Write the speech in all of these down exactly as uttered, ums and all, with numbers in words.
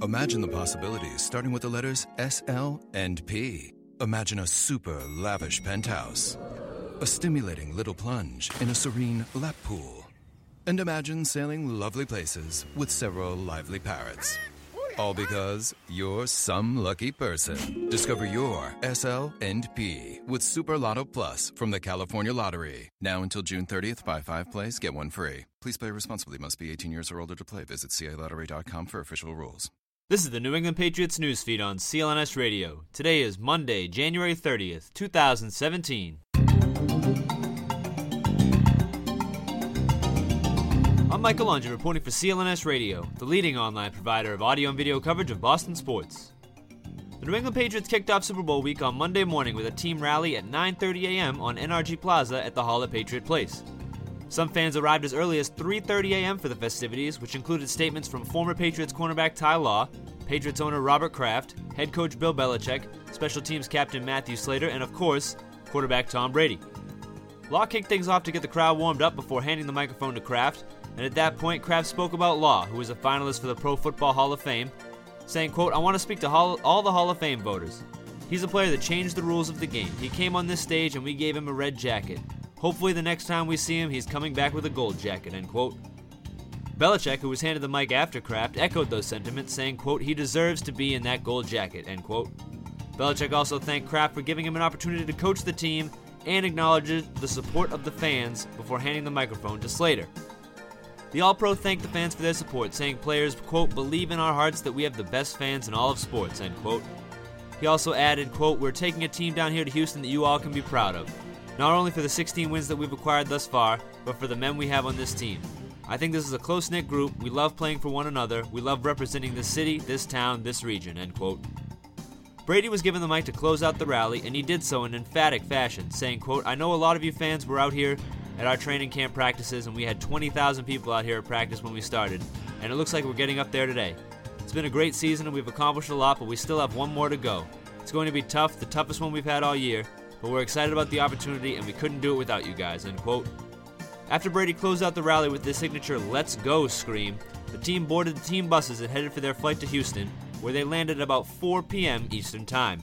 Imagine the possibilities, starting with the letters S, L, and P. Imagine a super lavish penthouse, a stimulating little plunge in a serene lap pool, and imagine sailing lovely places with several lively parrots. All because you're some lucky person. Discover your S, L, and P with Super Lotto Plus from the California Lottery. Now until June thirtieth, buy five plays, get one free. Please play responsibly. Must be eighteen years or older to play. Visit C A lottery dot com for official rules. This is the New England Patriots newsfeed on C L N S Radio. Today is Monday, January thirtieth, two thousand seventeen. I'm Michael Longi reporting for C L N S Radio, the leading online provider of audio and video coverage of Boston sports. The New England Patriots kicked off Super Bowl week on Monday morning with a team rally at nine thirty a.m. on N R G Plaza at the Hall at Patriot Place. Some fans arrived as early as three thirty a.m. for the festivities, which included statements from former Patriots cornerback Ty Law, Patriots owner Robert Kraft, head coach Bill Belichick, special teams captain Matthew Slater, and of course, quarterback Tom Brady. Law kicked things off to get the crowd warmed up before handing the microphone to Kraft, and at that point, Kraft spoke about Law, who is a finalist for the Pro Football Hall of Fame, saying, quote, "I want to speak to Hall- all the Hall of Fame voters. He's a player that changed the rules of the game. He came on this stage and we gave him a red jacket. Hopefully the next time we see him, he's coming back with a gold jacket," end quote. Belichick, who was handed the mic after Kraft, echoed those sentiments, saying, quote, "He deserves to be in that gold jacket," end quote. Belichick also thanked Kraft for giving him an opportunity to coach the team and acknowledged the support of the fans before handing the microphone to Slater. The All-Pro thanked the fans for their support, saying players, quote, "believe in our hearts that we have the best fans in all of sports," end quote. He also added, quote, "We're taking a team down here to Houston that you all can be proud of. Not only for the sixteen wins that we've acquired thus far, but for the men we have on this team. I think this is a close-knit group. We love playing for one another. We love representing this city, this town, this region," end quote. Brady was given the mic to close out the rally, and he did so in emphatic fashion, saying, quote, "I know a lot of you fans were out here at our training camp practices, and we had twenty thousand people out here at practice when we started, and it looks like we're getting up there today. It's been a great season, and we've accomplished a lot, but we still have one more to go. It's going to be tough, the toughest one we've had all year, but we're excited about the opportunity, and we couldn't do it without you guys," end quote. After Brady closed out the rally with his signature "Let's Go" scream, the team boarded the team buses and headed for their flight to Houston, where they landed at about four p.m. Eastern Time.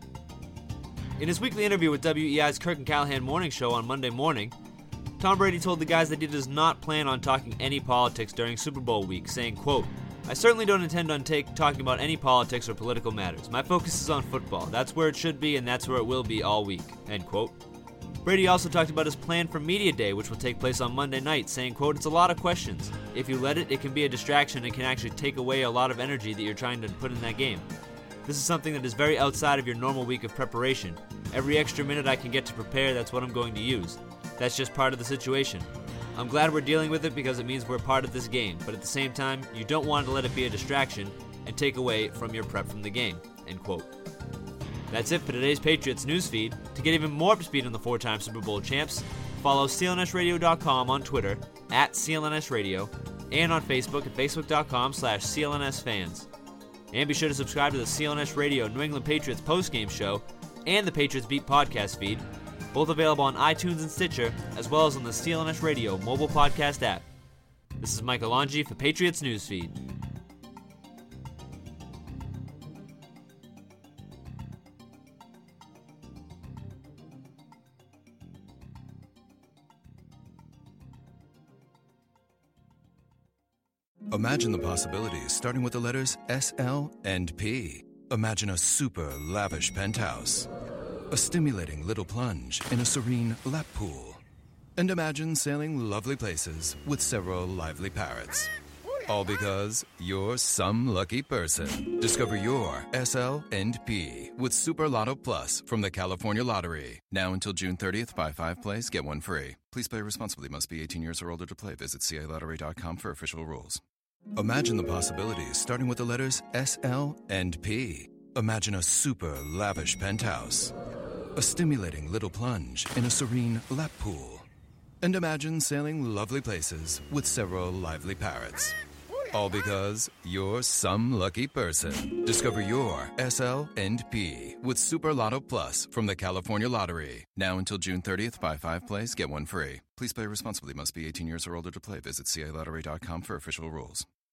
In his weekly interview with W E I's Kirk and Callahan Morning Show on Monday morning, Tom Brady told the guys that he does not plan on talking any politics during Super Bowl week, saying, quote, "I certainly don't intend on take, talking about any politics or political matters. My focus is on football. That's where it should be, and that's where it will be all week," end quote. Brady also talked about his plan for Media Day, which will take place on Monday night, saying, quote, "It's a lot of questions. If you let it, it can be a distraction and can actually take away a lot of energy that you're trying to put in that game. This is something that is very outside of your normal week of preparation. Every extra minute I can get to prepare, that's what I'm going to use. That's just part of the situation. I'm glad we're dealing with it because it means we're part of this game, but at the same time, you don't want to let it be a distraction and take away from your prep from the game," end quote. That's it for today's Patriots newsfeed. To get even more up to speed on the four-time Super Bowl champs, follow C L N S radio dot com on Twitter, at C L N S Radio, and on Facebook at facebook dot com slash C L N S fans. And be sure to subscribe to the C L N S Radio New England Patriots postgame show and the Patriots Beat podcast feed, both available on iTunes and Stitcher, as well as on the C L N S Radio mobile podcast app. This is Michael Longi for Patriots Newsfeed. Imagine the possibilities, starting with the letters S, L, and P. Imagine a super lavish penthouse, a stimulating little plunge in a serene lap pool, and imagine sailing lovely places with several lively parrots. All because you're some lucky person. Discover your S, L, and P with Super Lotto Plus from the California Lottery. Now until June thirtieth, buy five plays, get one free. Please play responsibly. Must be eighteen years or older to play. Visit C A lottery dot com for official rules. Imagine the possibilities, starting with the letters S, L, and P. Imagine a super lavish penthouse, a stimulating little plunge in a serene lap pool, and imagine sailing lovely places with several lively parrots. All because you're some lucky person. Discover your S, L, and P with Super Lotto Plus from the California Lottery. Now until June thirtieth, buy five plays, get one free. Please play responsibly. Must be eighteen years or older to play. Visit C A lottery dot com for official rules.